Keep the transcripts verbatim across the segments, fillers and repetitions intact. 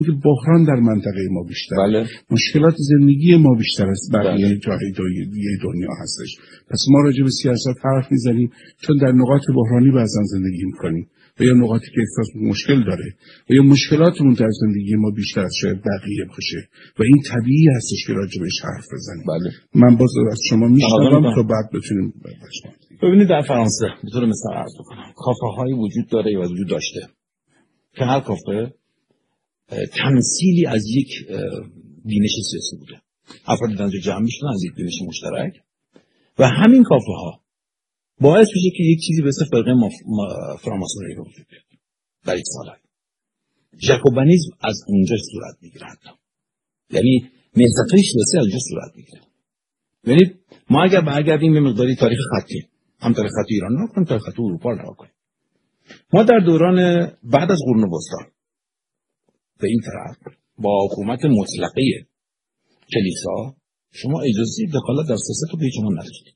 که بحران در منطقه ما بیشتر، بله. مشکلات زندگی ما بیشتر از بقیه جاهای دنیا هستش. پس ما راجع به سیاست حرف میزنیم چون در نقاط بحرانی بعضا زندگی میکنیم و یا نقاطی که احساس مشکل داره و یا مشکلاتمون در زندگی ما بیشتر از شاید بقیه باشه و این طبیعی هستش که راجع بهش حرف بزنیم. بله. من باز از شما میشنوم تا بعد بتونیم بشنویم. ببینید در فرانسه به طور مثال عرض بکنم کافه های وجود داره یا وجود داشته که هر کافه تمثیلی از یک بینش سیاسی بوده. افرادی در جمع میشدن از یک بینش مشترک و همین کافه ها باعث میشه که یک چیزی به اسم فرقه فراماسونری رو وجود بیاد. در یک سال ژاکوبانیسم از اونجا صورت میگیره، یعنی نهضت‌های سیاسی از اونجا صورت میگیره. یعنی ما اگر برگردیم به مقداری تاریخ خطی، هم تاریخ خطی ایران رو کنیم، تاریخ خطی اروپا رو نگاه کنیم. ما در دوران بعد از قرون وسطا به این طرف با حکومت مطلقه کلیسا شما اجازه دخالت در سیاست رو به شما نداشتید.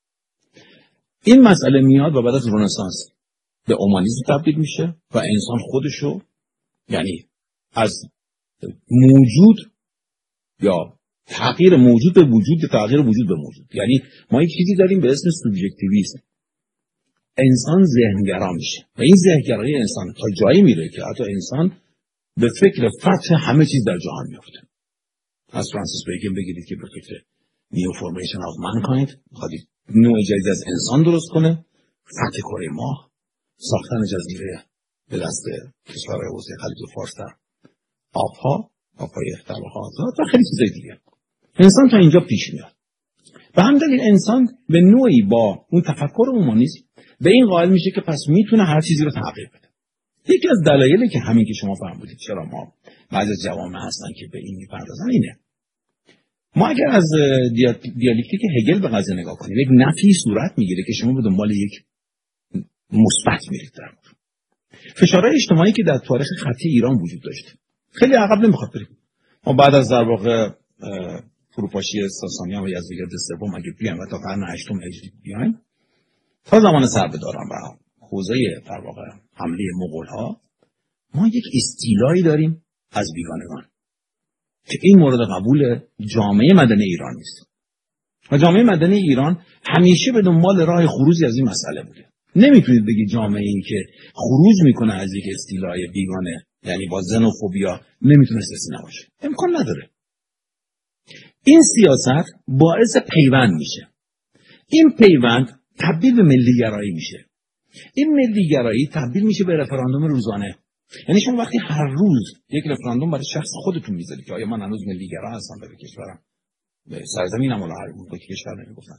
این مسئله میاد و بعد از رنسانس به اومانیسم تبدیل میشه و انسان خودشو یعنی از موجود یا تغییر موجود به وجود یا تغییر وجود به موجود، یعنی ما یک چیزی داریم به اسم سوبژکتیویسم. انسان ذهنگرا میشه و این ذهنگرایی انسان تا جایی میره که حتی انسان به فکر فتح همه چیز در جهان میفته. از فرانسیس بیکن بگیرید که به فکر نیو فورمیشن آف منکایند، میخواد نوع جدید از انسان درست کنه، فتح کره ماه، ساختن جزیره به دست کشورهای حوزه خلیج فارس در آبها، آبهای در آزاد و خیلی چیزای دیگه. انسان تا اینجا پیش میاد. و هم دلیل انسان به نوعی با اون تفکر اومانیسم به این قائل میشه که پس میتونه هر چیزی رو تغییر بده. یکی از دلایلی که همین که شما فرمودید چرا ما بعضی از جوامع هستن که به این میپردازن اینه. ما اگر از دیالکتیک هگل به قضیه نگاه کنیم، یک نفی صورت میگیره که شما به دنبال یک مثبت میرید. در فشارهای اجتماعی که در تاریخ خطی ایران وجود داشته خیلی عقب نمیخواد بریم. ما بعد از در واقع فروپاشی ساسانیان و یزدگرد سوم اگه بیایم و تا قرن هشتم هجری بیایم تا زمان سربداران و حوزه در واقع حمله مغول‌ها ما یک استیلایی داریم از بیگانگان که این مورد قبول جامعه مدنی ایران نیست و جامعه مدنی ایران همیشه به دنبال راه خروجی از این مسئله بوده. نمیتونید بگید جامعه این که خروج میکنه از یک استیلای بیگانه یعنی با زنوفوبیا نمیتونه سیاسی نباشه، امکان نداره. این سیاست باعث پیوند میشه، این پیوند تبدیل به ملیگرایی میشه، این ملیگرایی تبدیل میشه به رفراندوم روزانه. یعنی شما وقتی هر روز یک رفراندوم برای شخص خودتون میذارید که آیا من هنوز ملیگرا هستم به کشورم، به سرزمینم ولا هر اون که کشور نمیگفتن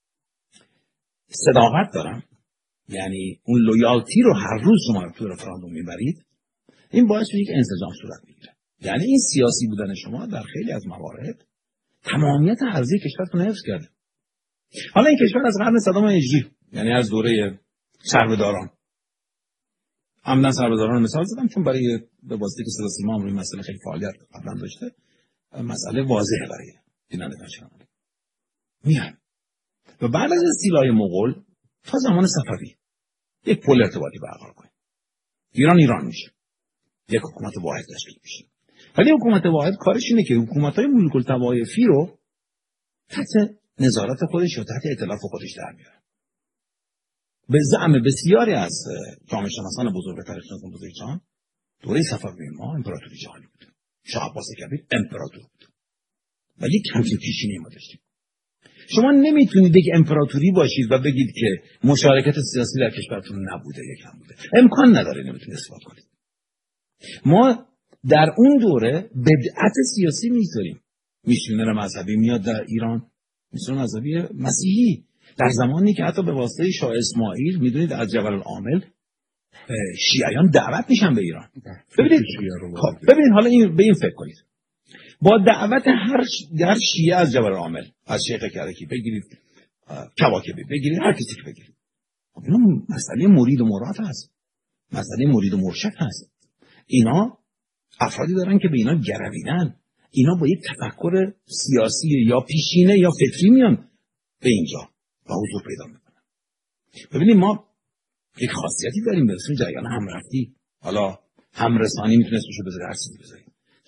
صداقت دارم، یعنی اون لویالتی رو هر روز شما تو رفراندوم میبرید، این باعث میشه که انسجام صورت میگیره. یعنی این سیاسی بودن شما در خیلی از موارد تمامیت ارضی کشورتون حفظ کرده. حالا این کشور از قرن صدام هجری یعنی از دوره سربداران، عمدن سربداران رو مثال زدم چون برای به واسطه که صدا سیما هم روی مسئله خیلی فعالیت قبلا داشته، مسئله واضحه برای بینندگان شنونده. میان و بعد از استیلای مغول تا زمان صفوی یک پل ارتباطی برقرار کنیم. ایران ایران میشه، یک حکومت واحد تشکیل میشه. ولی حکومت واحد کارش اینه که حکومت‌های ملوک الطوایفی رو تحت نظارت خودش یا تحت ائتلاف خودش در بیاره. به زعم بسیاری از جامعه شناسان بزرگ تاریخ شناسان بزرگ جهان دوره صفوی ما امپراتوری جهانی بود. شاه عباس کبیر امپراتور بود و یک همچین پیشینه‌ای ما داشتیم. شما نمیتونید یک امپراتوری باشید و بگید که مشارکت سیاسی در کشورتون نبوده یا کم بوده. امکان نداره، نمیتونید اثبات کنید. ما در اون دوره بدعت سیاسی میذاریم. میشونر مذهبی میاد در ایران، میشونر مذهبی مسیحی در زمانی که حتی به واسطه شاه اسماعیل میدونید از جبل العامل شیعیان دعوت میشن به ایران. ببینید ببینید حالا این به این فکر کنید، با دعوت هر در شیعه از جبل العامل، از شیخ کرکی بگیرید، کواکبی بگیرید، هر کسی که بگیرید، اینا مسئله مرید و مراد هست، مسئله مرید و مرشد هست. اینا افرادی دارن که به اینا گرویدن، اینا با یک تفکر سیاسی یا پیشینه یا فکری میان به اینجا و حضور پیدا میکنن. ببینید ما یک خاصیتی داریم به اسم جریان همرفتی، حالا همرسانی میتونه اسمشو بذاره، هر چیزی بذارید.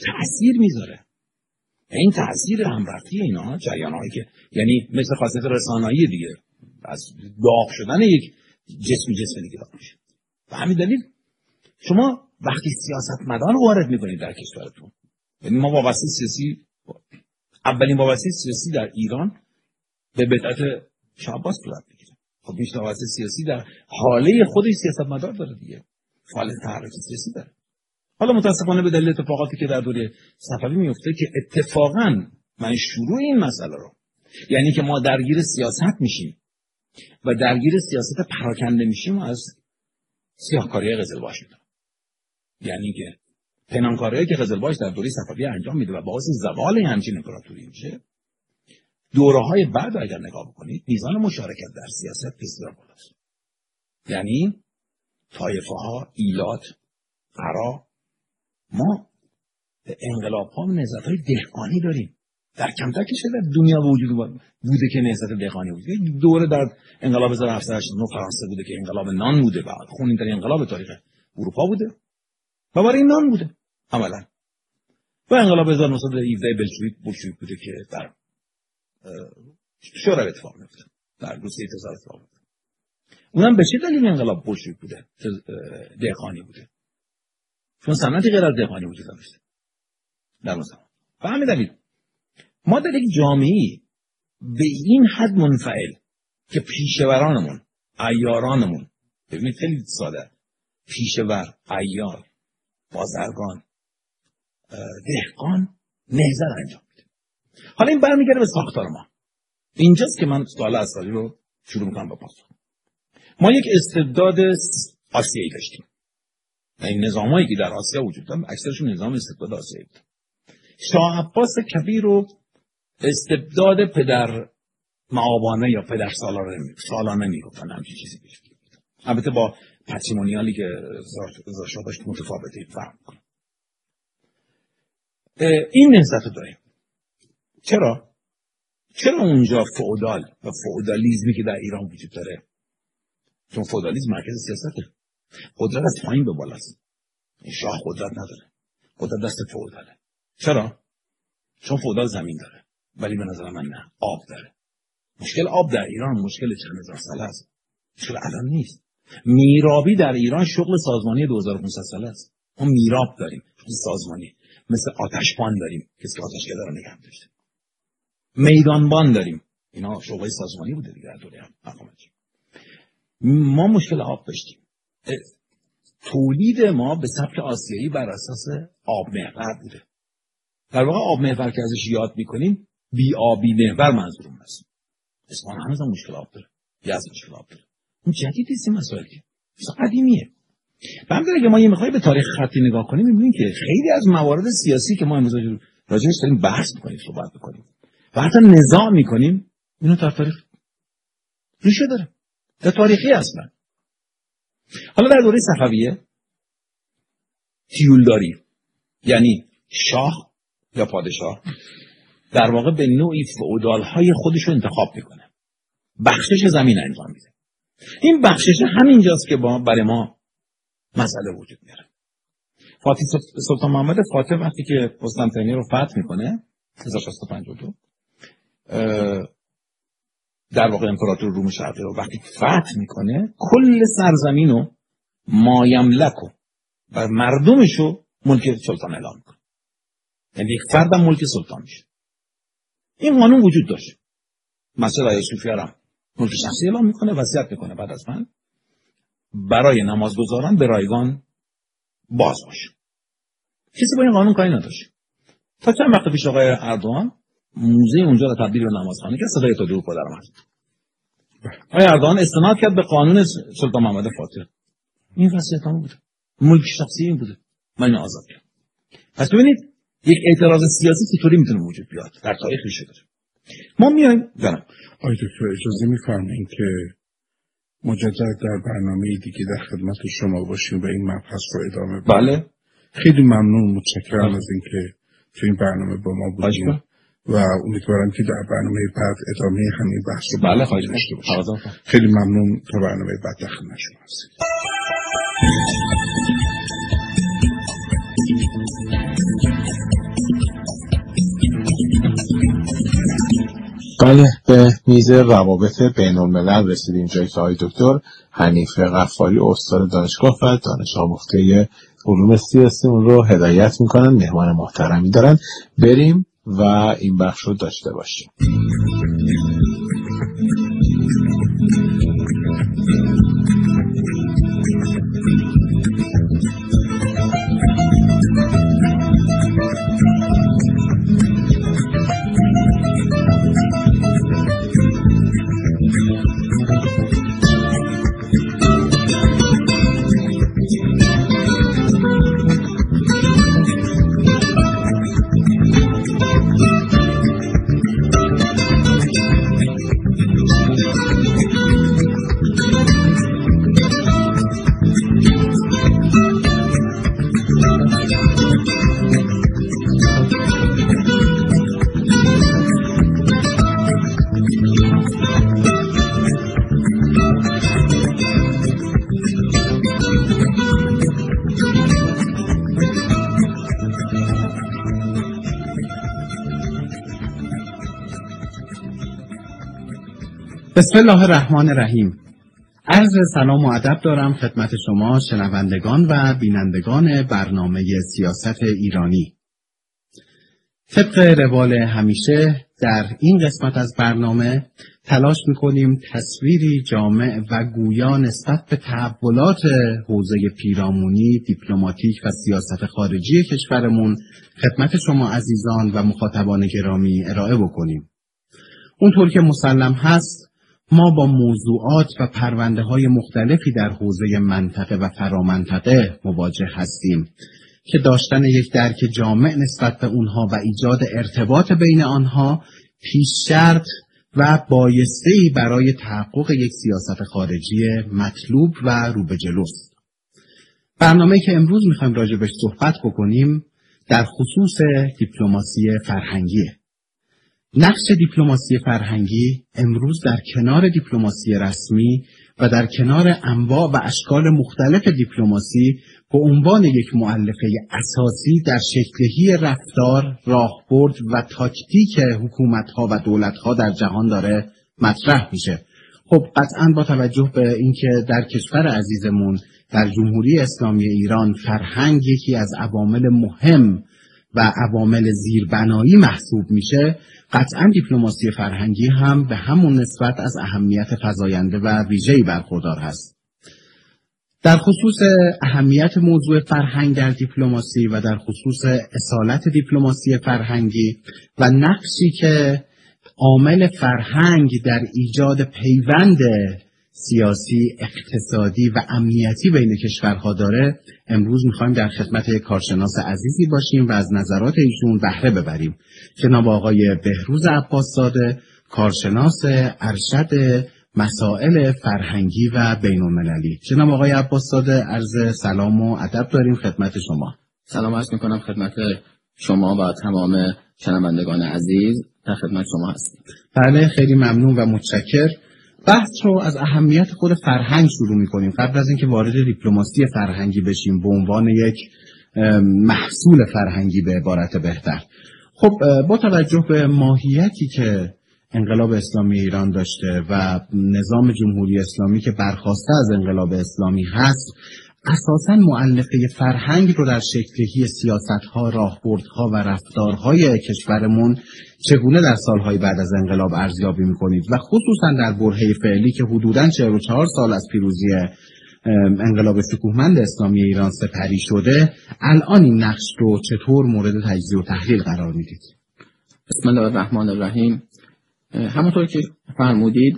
تأثیر میذاره. این تأثیر همرفتی اینا جریان‌هایی که یعنی مثل خاصیت رسانه‌ای دیگه، از داغ شدن یک جسم جسم دیگه داغ میشه. و همین دلیل شما وقتی سیاستمدار وارد میکنید در کشورتون، یعنی ما وابسته سیاسی، اولین وابسته سیاسی در ایران به بدعت شاه عباس صورت میگیره. خب بیشتر وابسته سیاسی در حاله خودش سیاستمدار داره دیگه، حاله تحرک سیاسی داره. حالا متاسفانه به دلیل اتفاقاتی که در دوره صفوی میفته که اتفاقاً من شروع این مسئله رو، یعنی که ما درگیر سیاست میشیم و درگیر سیاست پراکنده میشیم، از سیاهکاری قزلباش میدونم. یعنی که پنهانکاری‌هایی که قزلباش در دوره صفوی انجام میده و باعث زوال همچین امپراتوری میشه، دوره‌های بعد اگر نگاه بکنید میزان مشارکت در سیاست بسیار بالاست. یعنی طایفه‌ها، ایلات، قرا، ما انقلاب‌ها و نهضت‌های دهقانی داریم. در کمتر کشور در دنیا وجود بوده که نهضت دهقانی بوده. یک دوره در انقلاب هزار و هفتصد و هشتاد و نه فرانسه بوده که انقلاب نان بوده، بعد خونین‌ترین انقلاب تاریخ اروپا بوده و برای نان بوده عملاً. و انقلاب هزار و نهصد و هفده بلشویک بولشویک بوده که در شورای اتفاق میفته، در روسیه تزار اتفاق میفته. اونم به چه دلیل انقلاب بولشویک بوده؟ دهقانی بوده. چون صنعتی غیر از دهقانی وجود داشته در اون زمان. و همین دلیل ما در یک جامعه‌ای به این حد منفعل که پیشورانمون، عیارانمون، ببینید خیلی ساده، پیشور، عیار، بازرگان، دهقان نهضت انجام میده. حالا این برمیگرده به ساختار ما. اینجاست که من سوال اصلی رو شروع میکنم با پاسخ. ما یک استبداد آسیایی داشتیم. این نظامایی که در آسیا وجود دارن اکثرشون نظام استبداد آسیایی بود. شاه عباس کبیر رو استبداد پدر معابانه یا پدر سالانه سالانه میگفتن، همچین چیزی بهش میگفتن. البته با پچیمونیالی که زاشا داشت متفاوته فهم کنه. این نهضت رو داریم. چرا؟ چرا اونجا فئودال و فئودالیسمی که در ایران وجود داره؟ چون فئودالیسم مرکز سیاسته. قدرت از پایین به بالاست. شاه قدرت نداره. قدرت دست فئوداله. چرا؟ چون فئودال زمین داره. ولی به نظر من نه، آب داره. مشکل آب در ایران مشکل چند هزار ساله است. مشکل الان نیست. میرابی در ایران شغل سازمانی دو هزار و پانصد ساله است. ما میراب داریم، شغل سازمانی. مثل آتشبان داریم، کسی که آتشکده رو نگه داشته. میدانبان داریم. اینا شغل سازمانی بوده دیگه در دوره هخامنشی. ما مشکل آب داشتیم. تولید ما به سبک آسیایی بر اساس آب محور بوده. در واقع آب محور که ازش یاد میکنیم بی آبی محور منظورم هست. اصفهان هنوز هم مشکل آب داره. یزد مشکل آب داره. اون جدید نیست این مسائل که قدیمیه. بنابراین اگه ما یه مقداری به تاریخ خطی نگاه کنیم میبینیم که خیلی از موارد سیاسی که ما امروز راجعش داریم بحث میکنیم، صحبت میکنیم و حتی نزاع میکنیم، اینو در تاریخ ریشه داره. در تاریخی اصلا. حالا در دوره صفویه تیولداری، یعنی شاه یا پادشاه در واقع به نوعی فئودال‌های خودش رو انتخاب میکنه، بخشش زمین انجام میده. این بخشش همینجاست که با برای ما مسئله وجود میاره. فاتح سلطان محمد فاتح وقتی که قسطنطنیه رو فتح میکنه هزار و ششصد و پنجاه و دو، در واقع امپراتور روم شرقی رو وقتی فتح میکنه کل سرزمین رو مایملک و مردمش رو ملک سلطان اعلام میکنه. یعنی یک فردم ملک سلطان میشه. این قانون وجود داشت. مثلا آیه صوفیه هم ملک شخصی اعلام میکنه، وصیت میکنه بعد از من برای نمازگزاران به رایگان باز باشه. کسی با این قانون کاری نداشت. تا چند وقت پیش آقای اردوان موزه اونجا رو تبدیل به نمازخانه کرد، صدای تا دروغ در اومد. آقای اردوان استناد کرد به قانون سلطان محمد فاتح. این وصیت‌نامه بود. ملک شخصی این بوده. من آزاد کردم. پس ببینید یک اعتراض سیاسی چطوری میتونه وجود بیاد در تاریخ ریشه داره. ما میایم جناب آقای دکتر اجازه می‌فرمایید که مجدد در برنامه دیگه در خدمت شما باشیم و این مبحث رو ادامه بدیم. بله. خیلی ممنون، متشکرم از اینکه تو این برنامه با ما بودیم و امیدوارم که در برنامه بعد ادامه همین بحث رو بله خواهش داشته باشیم. می‌کنم. خیلی ممنون. تا برنامه بعد در خدمت شما هستیم. بله، به میز روابط بین الملل رسیدیم، جایی که آقای دکتر حنیفه غفاری استاد دانشگاه و دانش آموخته علوم سیاسی اون رو هدایت میکنن، مهمان محترمی دارن. بریم و این بخش رو داشته باشیم. بسم الله الرحمن الرحیم. عرض سلام و ادب دارم خدمت شما شنوندگان و بینندگان برنامه سیاست ایرانی. طبق روال همیشه در این قسمت از برنامه تلاش میکنیم تصویری جامع و گویا نسبت به تحولات حوزه پیرامونی، دیپلماتیک و سیاست خارجی کشورمون خدمت شما عزیزان و مخاطبان گرامی ارائه بکنیم. اونطور که مسلم هست ما با موضوعات و پرونده های مختلفی در حوزه منطقه و فرامنطقه مواجه هستیم که داشتن یک درک جامع نسبت به اونها و ایجاد ارتباط بین آنها پیش شرط و بایسته‌ای برای تحقق یک سیاست خارجی مطلوب و رو به جلوست. برنامه‌ای که امروز می‌خوایم راجع بهش صحبت بکنیم در خصوص دیپلماسی فرهنگیه. نقش دیپلماسی فرهنگی امروز در کنار دیپلماسی رسمی و در کنار انواع و اشکال مختلف دیپلماسی به عنوان یک مؤلفه اساسی در شکل‌دهی رفتار، راهبرد و تاکتیک حکومت‌ها و دولت‌ها در جهان داره مطرح میشه. خب قطعاً با توجه به اینکه در کشور عزیزمون در جمهوری اسلامی ایران فرهنگ یکی از عوامل مهم و عوامل زیربنایی محسوب میشه، قطعاً دیپلماسی فرهنگی هم به همون نسبت از اهمیت فزاینده و ویژه‌ای برخوردار هست. در خصوص اهمیت موضوع فرهنگ در دیپلماسی و در خصوص اصالت دیپلماسی فرهنگی و نقشی که عامل فرهنگ در ایجاد پیوند سیاسی، اقتصادی و امنیتی بین کشورها داره، امروز میخوایم در خدمت یک کارشناس عزیزی باشیم و از نظرات ایشون بهره ببریم. جناب آقای بهروز عباس‌زاده، کارشناس ارشد مسائل فرهنگی و بین‌المللی. جناب آقای عباس‌زاده، عرض سلام و ادب داریم خدمت شما. سلام عرض میکنم خدمت شما و تمام شنوندگان عزیز، در خدمت شما هستیم. بله، خیلی ممنون و متشکر. بحث رو از اهمیت خود فرهنگ شروع می‌کنیم قبل از اینکه وارد دیپلماسی فرهنگی بشیم به عنوان یک محصول فرهنگی به عبارت بهتر. خب با توجه به ماهیتی که انقلاب اسلامی ایران داشته و نظام جمهوری اسلامی که برخواسته از انقلاب اسلامی هست، اساساً مؤلفه فرهنگ رو در شکل‌دهی سیاست‌ها، راهبردها و رفتارهای کشورمون چگونه در سالهای بعد از انقلاب ارزیابی می‌کنید و خصوصاً در برهه فعلی که حدوداً چهل و چهار سال از پیروزی انقلاب شکوهمند اسلامی ایران سپری شده، الان این نقش رو چطور مورد تجزیه و تحلیل قرار میدید؟ بسم الله الرحمن الرحیم. همونطور که فرمودید،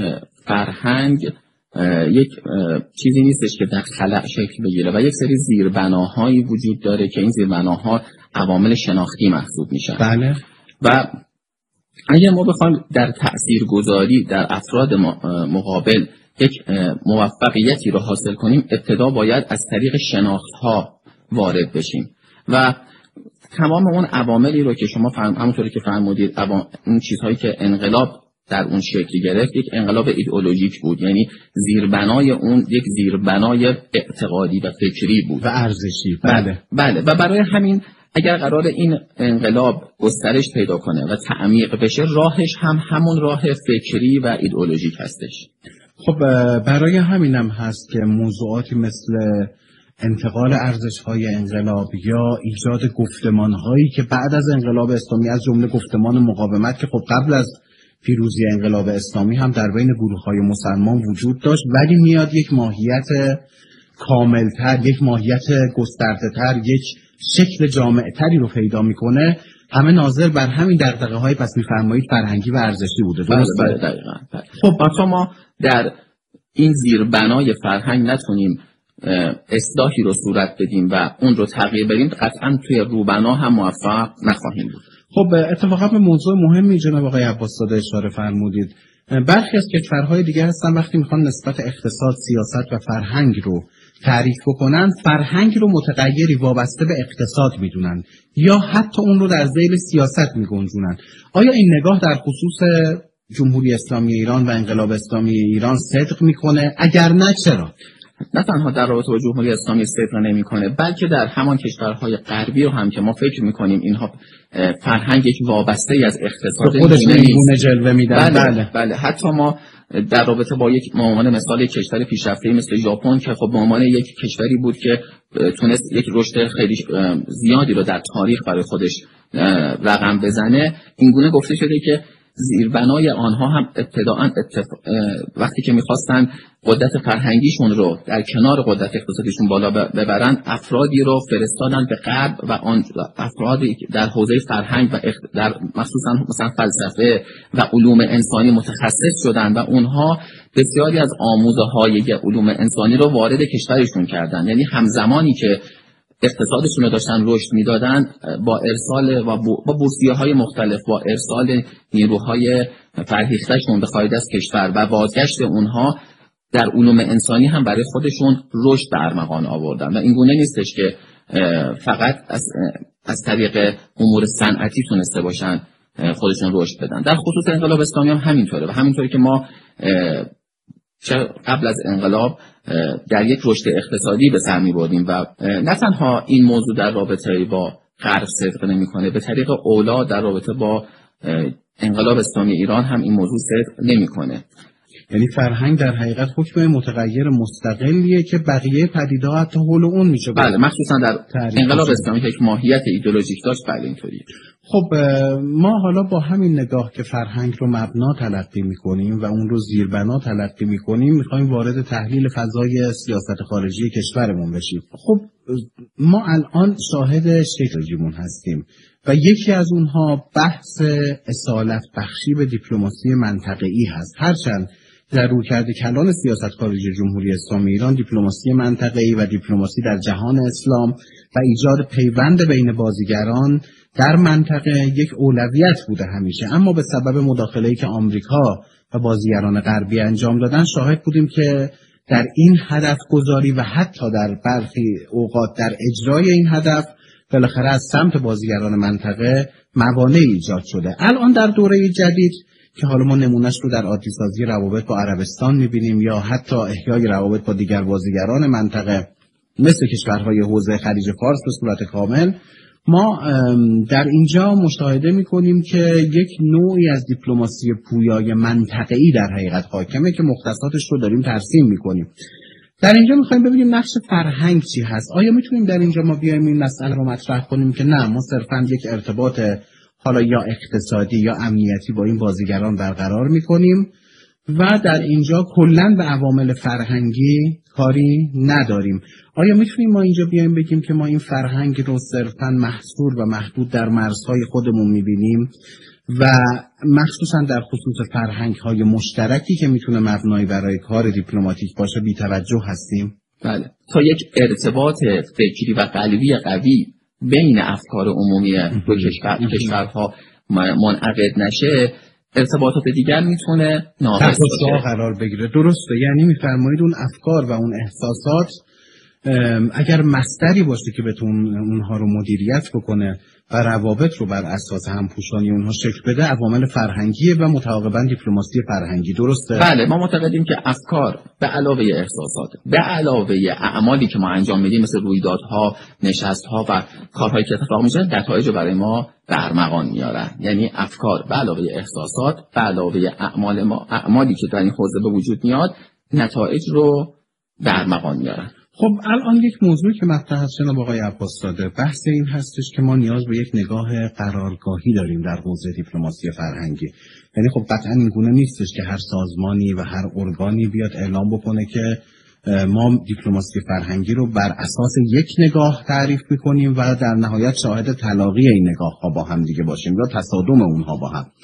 فرهنگ یک چیزی نیستش که در خلأ شکل بگیره و یک سری زیربناهایی وجود داره که این زیربناها عوامل شناختی محسوب میشن. بله. و اگر ما بخوایم در تاثیرگذاری در افراد مقابل یک موفقیتی رو حاصل کنیم، ابتدا باید از طریق شناخت‌ها وارد بشیم و تمام اون عواملی رو که شما فرم همونطوری که فرمودید، اون چیزهایی که انقلاب در اون شکلی گرفت یک انقلاب ایدئولوژیک بود، یعنی زیربنای اون یک زیربنای اعتقادی و فکری بود و ارزشی. بله بله و برای همین اگر قرار این انقلاب گسترش پیدا کنه و تعمیق بشه، راهش هم همون راه فکری و ایدئولوژیک هستش. خب برای همینم هست که موضوعاتی مثل انتقال ارزش‌های انقلاب یا ایجاد گفتمان‌هایی که بعد از انقلاب اسلامی، از جمله گفتمان مقاومت که خب قبل از پیروزی انقلاب اسلامی هم در بین گروه‌های مسلمان وجود داشت، ولی میاد یک ماهیت کاملتر، یک ماهیت گسترده‌تر، یک شکل جامع‌تری رو پیدا میکنه، همه ناظر بر همین دغدغه‌های پس می‌فرمایید فرهنگی و ارزشی بوده. درست؟ بله دقیقاً. خب تا ما در این زیربنای فرهنگ نتونیم اصلاحی رو صورت بدیم و اون رو تغییر بدیم، قطعاً توی روبنا هم موفق نخواهیم بود. خب اتفاقا به موضوع مهمی جناب آقای عباس‌زاده اشاره فرمودید. برخی از کشورهای دیگه هستن وقتی میخوان نسبت اقتصاد، سیاست و فرهنگ رو تعریف بکنن، فرهنگ رو متغیری وابسته به اقتصاد میدونن یا حتی اون رو در ذیل سیاست میگنجونن. آیا این نگاه در خصوص جمهوری اسلامی ایران و انقلاب اسلامی ایران صدق میکنه؟ اگر نه چرا؟ نه تنها در رابطه با جمهوری اسلامی صدق نمیکنه، بلکه در همان کشورهای غربی رو هم که ما فکر میکنیم اینها فرهنگ یک وابسته ای از اقتصاد خودشون جلوه میدن. بله, بله بله حتی ما در رابطه با یک عنوان مثال یک کشور پیشرفته مثل ژاپن که خب به عنوان یک کشوری بود که تونست یک رشد خیلی زیادی رو در تاریخ برای خودش رقم بزنه، اینگونه گفته شده که زیربنای آنها هم ابتداءً اتف... وقتی که میخواستن قدرت فرهنگیشون رو در کنار قدرت اقتصادیشون بالا ببرن، افرادی رو فرستادن به غرب و آن افرادی در حوزه فرهنگ و اخت... در مخصوصا مثلا فلسفه و علوم انسانی متخصص شدن و اونها بسیاری از آموزه های علوم انسانی رو وارد کشورشون کردن. یعنی همزمانی که اقتصادشون رو داشتن رشد میدادن، با ارسال و با بورسیه‌های مختلف، با ارسال نیروهای فرهیخته‌شون به خارج از کشور و بازگشت اونها در علوم انسانی هم برای خودشون رشد به ارمغان آوردن. و این گونه نیستش که فقط از از طریق امور صنعتی تونسته باشن خودشون رشد بدن. در خصوص انقلاب اسلامی هم همینطوره و همینطوری که ما قبل از انقلاب در یک رشد اقتصادی به سر می‌بردیم و نه تنها این موضوع در رابطه با غرب صدق نمی‌کنه، به طریق اولا در رابطه با انقلاب اسلامی ایران هم این موضوع صدق نمی‌کنه. یعنی فرهنگ در حقیقت حکم متغیر مستقلیه که بقیه پدیده‌ها حتی حول اون میشه. بله، مخصوصا در انقلاب اسلامی که یک ماهیت ایدئولوژیک داشت. بله اینطوریه. خب ما حالا با همین نگاه که فرهنگ رو مبنا تلقی می‌کنیم و اون رو زیربنا تلقی می‌کنیم، می‌خوایم وارد تحلیل فضای سیاست خارجی کشورمون بشیم. خب ما الان شاهد شکل‌گیریمون هستیم و یکی از اونها بحث اصالت بخشی به دیپلماسی منطقه‌ای هست. هرچند در رویکرد کلان سیاست خارجی جمهوری اسلامی ایران دیپلماسی منطقه‌ای و دیپلماسی در جهان اسلام و ایجاد پیوند بین بازیگران در منطقه یک اولویت بوده همیشه، اما به سبب مداخله‌ای که آمریکا و بازیگران غربی انجام دادن شاهد بودیم که در این هدف گذاری و حتی در برخی اوقات در اجرای این هدف بالاخره از سمت بازیگران منطقه موانعی ایجاد شده. الان در دوره جدید که حالا ما نمونهش رو در عادی‌سازی روابط با عربستان می‌بینیم یا حتی احیای روابط با دیگر بازیگران منطقه مثل کشورهای حوزه خلیج فارس به صورت کامل، ما در اینجا مشاهده می‌کنیم که یک نوعی از دیپلماسی پویای منطقه‌ای در حقیقت حاکمه که مختصاتش رو داریم ترسیم می‌کنیم. در اینجا می‌خوایم ببینیم نقش فرهنگ چی هست. آیا می‌تونیم در اینجا ما بیایم این مسئله رو مطرح کنیم که نه، ما صرفاً یک ارتباط حالا یا اقتصادی یا امنیتی با این بازیگران برقرار می‌کنیم و در اینجا کلاً به عوامل فرهنگی کاری نداریم؟ آیا میتونیم ما اینجا بیایم بگیم که ما این فرهنگ رو صرفاً محصور و محدود در مرزهای خودمون میبینیم و مخصوصاً در خصوص فرهنگ‌های مشترکی که میتونه مبنایی برای کار دیپلماتیک باشه بی توجه هستیم؟ بله، تا یک ارتباط فکری و قلبی قوی بین افکار عمومی دو کشور کشورها منعقد نشه، ارتباطات دیگر میتونه ناقص باشه، قرار بگیره. درسته، یعنی میفرمایید اون افکار و اون احساسات اگر مصدری باشه که بتون اونها رو مدیریت بکنه و روابط رو بر اساس همپوشانی اونها شکل بده عوامل فرهنگی و متعاقباً دیپلماسی فرهنگی. درسته؟ بله، ما معتقدیم که افکار به علاوه احساسات، به علاوه اعمالی که ما انجام میدیم مثل رویدادها، نشستها و کارهایی که اتفاق میشه، نتایج رو برای ما برمغان میارن. یعنی افکار به علاوه احساسات، به علاوه اعمال ما، اعمالی که در این حوزه به وجود میاد، نتایج رو برمغان میارن. خب الان یک موضوعی که مطرح هست جناب آقای عباس‌زاده، بحث این هستش که ما نیاز به یک نگاه قرارگاهی داریم در حوزه دیپلماسی فرهنگی. یعنی خب قطعا این گونه نیستش که هر سازمانی و هر ارگانی بیاد اعلام بکنه که ما دیپلماسی فرهنگی رو بر اساس یک نگاه تعریف می‌کنیم و در نهایت شاهد تلاقی این نگاه‌ها با هم دیگه باشیم یا تصادم اونها با هم.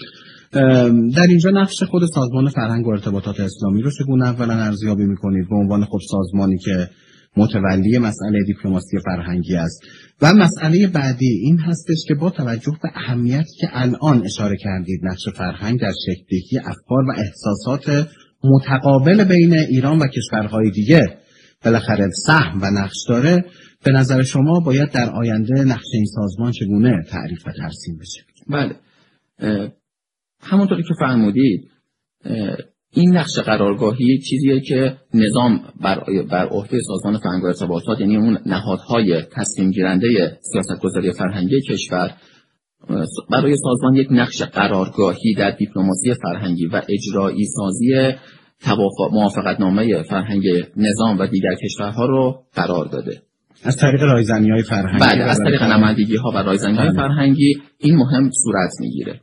در اینجا نقش خود سازمان فرهنگ و ارتباطات اسلامی رو چگونه اولا ارزیابی می‌کنید به عنوان خود سازمانی که متولی مسئله دیپلماسی فرهنگی است؟ و مسئله بعدی این هستش که با توجه به اهمیتی که الان اشاره کردید نقش فرهنگ در شکل‌دهی افکار و احساسات متقابل بین ایران و کشورهای دیگه بالاخره سهم و نقش داره، به نظر شما باید در آینده نقش این سازمان چگونه تعریف و ترسیم بشه؟ بله، همونطوری که فرمودید این نقش قرارگاهی چیزیه که نظام بر بر عهده سازمان فرهنگ و ارتباطات، یعنی اون نهادهای تصمیم گیرنده سیاستگذاری فرهنگی کشور، برای سازمان یک نقش قرارگاهی در دیپلماسی فرهنگی و اجرایی سازی توافق موافقتنامه فرهنگ نظام و دیگر کشورها رو قرار داده. از طریق رایزنی‌های فرهنگی. بله، از طریق نمایندگی‌ها و رایزنی‌های فرهنگی این مهم صورت میگیره.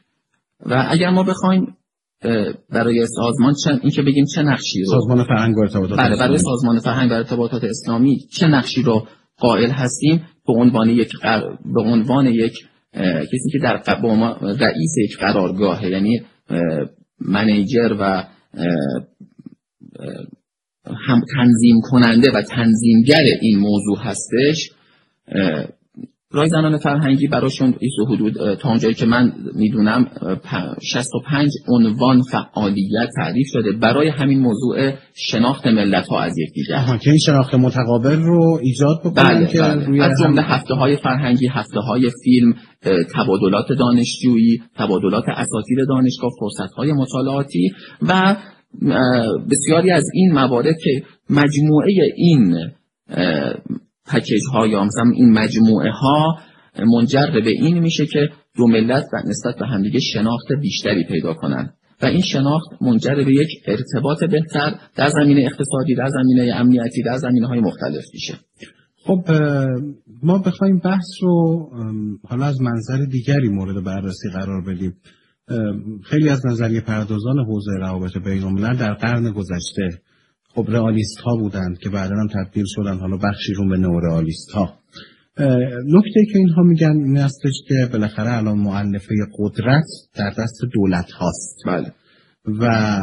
و اگر ما بخوایم برای سازمان چه این که بگیم چه نقشی رو سازمان فرهنگ و ارتباطات بله برای سازمان فرهنگ و ارتباطات اسلامی چه نقشی رو قائل هستیم، به عنوان یک قر... به عنوان یک کسی که در ق... رئیس یک قرارگاه، یعنی منیجر و هم تنظیم کننده و تنظیمگر این موضوع هستش. رایزنان فرهنگی براشون حدود تا اونجایی که من میدونم شصت و پنج عنوان فعالیت تعریف شده برای همین موضوع شناخت ملت ها از یکدیگر، که این شناخت متقابل رو ایجاد بکنن. بله، که بله. روی از جمله هفته های فرهنگی، هفته های فیلم، تبادلات دانشجویی، تبادلات اساتید دانشگاه، فرصت های مطالعاتی و بسیاری از این موارد که مجموعه این پکیج ها یا مثلا این مجموعه ها منجر به این میشه که دو ملت و نسبت به همدیگه شناخت بیشتری پیدا کنن و این شناخت منجر به یک ارتباط بهتر در زمینه اقتصادی، در زمینه امنیتی، در زمینه های مختلف میشه. خب ما بخوایم بحث رو حالا از منظر دیگری مورد بررسی قرار بدیم. خیلی از نظریه پردازان حوزه روابط بین‌الملل در قرن گذشته خب رئالیست ها بودند که بعدا هم تبدیل شدن حالا بخشی رو به نئورئالیست ها. نکته که اینها میگن این هستش که بالاخره الان مؤلفه قدرت در دست دولت هاست. بله. و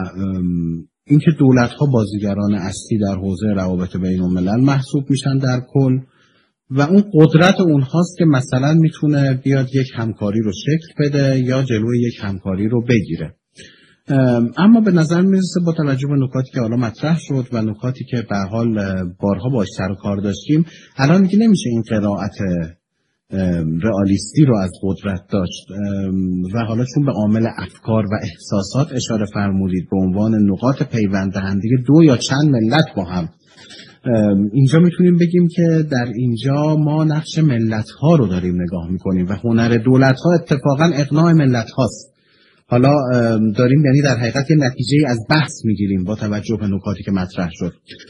اینکه دولت ها بازیگران اصلی در حوزه روابط بین الملل محسوب میشن در کل و اون قدرت اونهاست که مثلا میتونه بیاد یک همکاری رو شکل بده یا جلوی یک همکاری رو بگیره. اما به نظر میرسه با توجه به نکاتی که حالا مطرح شد و نکاتی که به حال بارها باهاش سر و کار داشتیم، الان دیگه نمیشه این قرائت رئالیستی رو از قدرت داشت و حالا چون به عامل افکار و احساسات اشاره فرمودید به عنوان نقاط پیوند دهنده دو یا چند ملت با هم، اینجا میتونیم بگیم که در اینجا ما نقش ملت ها رو داریم نگاه میکنیم و هنر دولت ها اتفاقا اقناع ملت هاست. حالا داریم یعنی در حقیقت یه نتیجه از بحث میگیریم با توجه به نکاتی که مطرح شد.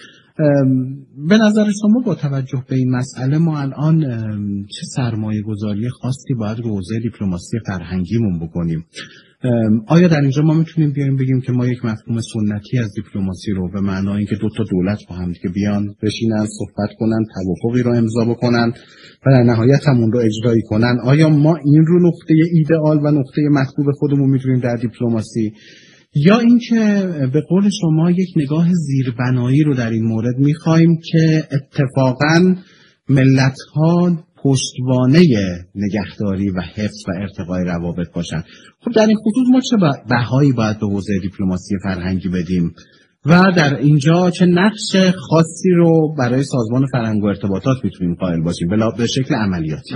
به نظر شما با توجه به این مسئله ما الان چه سرمایه گذاری خاصی باید رو حوزه دیپلماسی فرهنگیمون بکنیم؟ آیا در اینجا ما میتونیم بیایم بگیم که ما یک مفهوم سنتی از دیپلماسی رو به معنای اینکه دو تا دولت با هم دیگه بیان بشینن صحبت کنن توافقی رو امضا بکنن و در نهایت هم اون رو اجرایی کنن، آیا ما این رو نقطه ایدئال و نقطه مطلوب خودمون میتونیم در دیپلماسی، یا اینکه به قول شما یک نگاه زیربنایی رو در این مورد میخوایم که اتفاقاً ملت‌ها پشتوانه نگهداری و حفظ و ارتقای روابط باشن؟ خب در این خصوص ما چه بهایی باید به حوزه دیپلماسی فرهنگی بدیم و در اینجا چه نقش خاصی رو برای سازمان فرهنگ و ارتباطات میتونیم قائل باشیم به شکل عملیاتی؟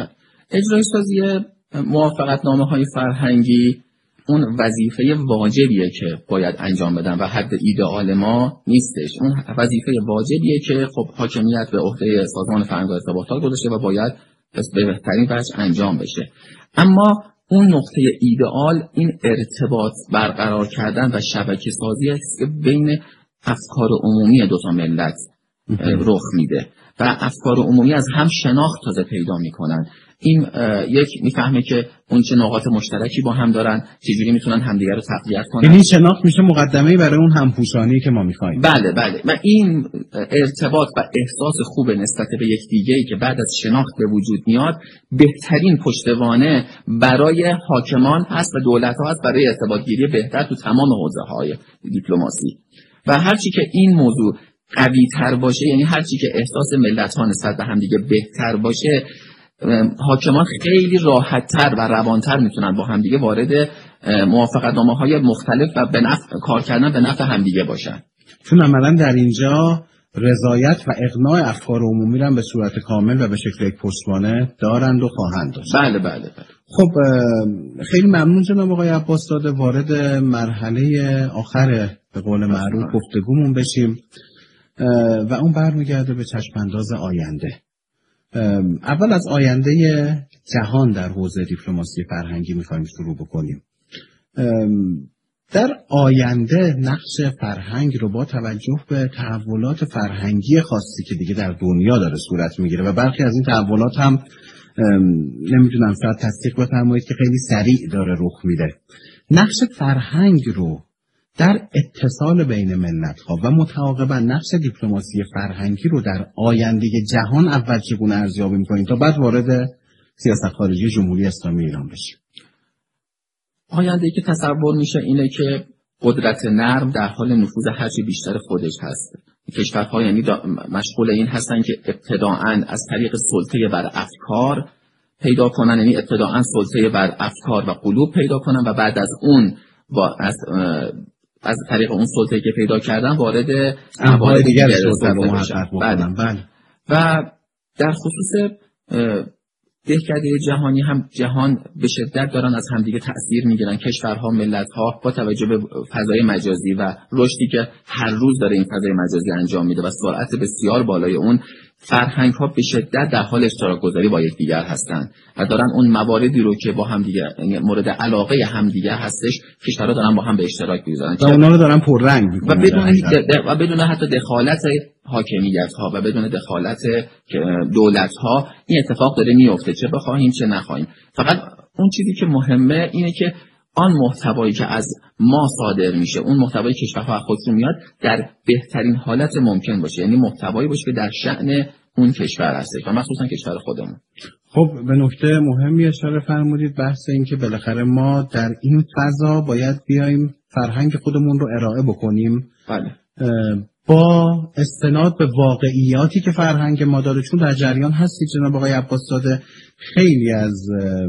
اجرای سازی موافقتنامه های فرهنگی اون وظیفه واجبیه که باید انجام بدن و حد ایدئال ما نیستش. اون وظیفه واجبیه که خب حاکمیت به عهده سازمان فرهنگ و ارتباطات گذاشته و باید به بهترین وجه انجام بشه. اما اون نقطه ایدئال این ارتباط برقرار کردن و شبکه سازی است که بین افکار عمومی دو تا ملت رخ میده و افکار عمومی از هم شناخت تازه پیدا میکنن. این یک میفهمه که اون چه نقاط مشترکی با هم دارن، چجوری میتونن همدیگه رو تقویت کنن. این شناخت میشه مقدمه‌ای برای اون همپوشانی که ما میخوایم. بله بله و این ارتباط و احساس خوب نسبت به یکدیگه‌ای که بعد از شناخت به وجود میاد بهترین پشتوانه برای حاکمان هست و دولت‌ها هست برای ارتباطگیری بهتر تو تمام حوزه‌های دیپلماسی. و هرچی که این موضوع قوی تر باشه، یعنی هرچی که احساس ملت‌ها نسبت به همدیگه بهتر باشه، حاکمان خیلی راحت‌تر و روان‌تر میتونن با همدیگه وارد موافقتنامه‌های مختلف و به نفع کار کردن به نفع همدیگه باشن. چون عملاً در اینجا رضایت و اقناع افکار عمومی را به صورت کامل و به شکل یک پشتوانه دارند و خواهند داشت. بله بله بله. خب خیلی ممنون جناب آقای عباس داده، وارد مرحله آخر به قول معروف گفتگومون بشیم و اون برمیگرده به چشم‌انداز آینده. اول از آینده جهان در حوزه دیپلماسی فرهنگی می‌خوایم شروع بکنیم. در آینده نقش فرهنگ رو با توجه به تحولات فرهنگی خاصی که دیگه در دنیا داره صورت میگیره و برخی از این تحولات هم نمیدونم شاید تصدیق بفرمایید که خیلی سریع داره رخ میده، نقش فرهنگ رو در اتصال بین ملت‌ها و متعاقباً نقش دیپلماسی فرهنگی رو در آینده جهان اول چگونه ارزیابی می‌کنید تا بعد وارد سیاست خارجی جمهوری اسلامی ایران بشیم؟ آینده‌ای که تصور میشه اینه که قدرت نرم در حال نفوذ هرچی بیشتر خودش هست. کشورها یعنی مشغول این هستن که ابتداعاً از طریق سلطه بر افکار پیدا کنن، یعنی ابتداعاً سلطه بر افکار و قلوب پیدا کنن و بعد از اون با از از طریق اون سلطه‌ای که پیدا کردن وارد موارد دیگر سلطه رو محقق بکنن. بله. و در خصوص دهکده جهانی هم جهان به شدت دارن از همدیگه تأثیر میگیرن. کشورها، ملت‌ها با توجه به فضای مجازی و رشدی که هر روز داره این فضای مجازی انجام میده و سرعت بسیار بالای اون، فرهنگ‌ها به شدت در حال اشتراک گذاری با یکدیگر هستن و دارن اون مواردی رو که با همدیگه مورد علاقه همدیگه هستش کشورها دارن با هم به اشتراک میذارن و اونا رو دارن پررنگ میکنن و بدون و بدون حتی دخالت حاکمیت‌ها و بدون دخالت دولت‌ها این اتفاق داره میفته، چه بخواهیم چه نخواهیم. فقط اون چیزی که مهمه اینه که آن محتوایی که از ما صادر میشه، اون محتوایی که کشورها خودشون میاد، در بهترین حالت ممکن باشه، یعنی محتوایی باشه که در شأن اون کشور هست و مخصوصا کشور خودمون. خب به نکته مهمی اشاره فرمودید، بحث این که بالاخره ما در این فضا باید بیایم فرهنگ خودمون رو ارائه بکنیم. بله. با استناد به واقعیاتی که فرهنگ ما داره، چون در جریان هستید جناب آقای عباس زاده، خیلی از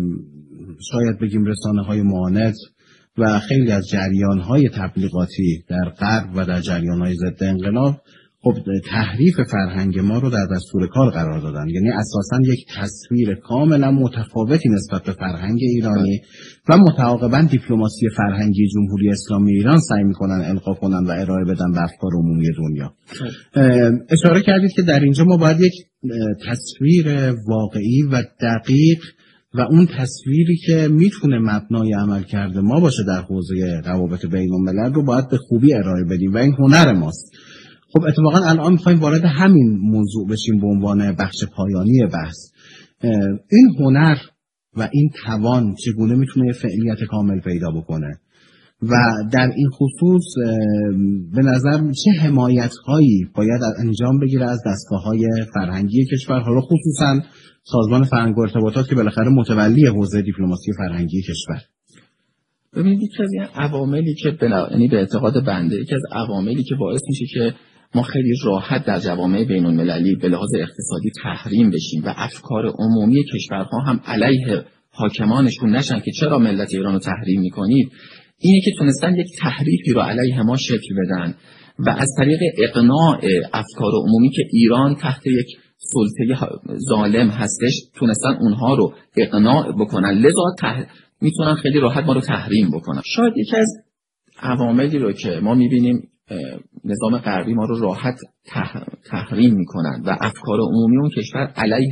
شاید بگیم رسانه‌های معاند و خیلی از جریان‌های تبلیغاتی در غرب و در جریان‌های ضد انقلاب خب تحریف فرهنگ ما رو در دستور کار قرار دادن، یعنی اساساً یک تصویر کاملا متفاوتی نسبت به فرهنگ ایرانی و متعاقباً دیپلماسی فرهنگی جمهوری اسلامی ایران سعی می‌کنن القا کنن و ارائه بدن به افکار عمومی دنیا. اشاره کردید که در اینجا ما باید یک تصویر واقعی و دقیق و اون تصویری که میتونه مبنای عمل کرده ما باشه در حوزه روابط بین الملل رو باید به خوبی ارائه بدیم و این هنر ماست. خب اتفاقا الان میخوایم وارد همین موضوع بشیم به عنوان بخش پایانی بحث. این هنر و این توان چگونه میتونه فعالیت کامل پیدا بکنه و در این خصوص به نظر چه حمایت هایی باید انجام بگیره از دستگاه های فرهنگی کشور، حالا خصوصا سازمان فرهنگ و ارتباطات که بالاخره متولی حوزه دیپلماسی فرهنگی کشور؟ ببینید یکی از این عواملی که یعنی به اعتقاد بنده یکی از عواملی که باعث میشه که ما خیلی راحت در جوامع بین المللی به لحاظ اقتصادی تحریم بشیم و افکار عمومی کشورها هم علیه حاکمانشون نشن که چرا ملت ایران رو تحریم میکنید، اینه که تونستن یک تحریفی رو علیه ما شکل بدن و از طریق اقناع افکار عمومی که ایران تحت یک سلطه ظالم هستش تونستن اونها رو اقناع بکنن، لذا تح... میتونن خیلی راحت ما رو تحریم بکنن. شاید یکی از عواملی رو که ما میبینیم نظام غربی ما رو راحت تح... تحریم میکنن و افکار عمومی اون کشور علیه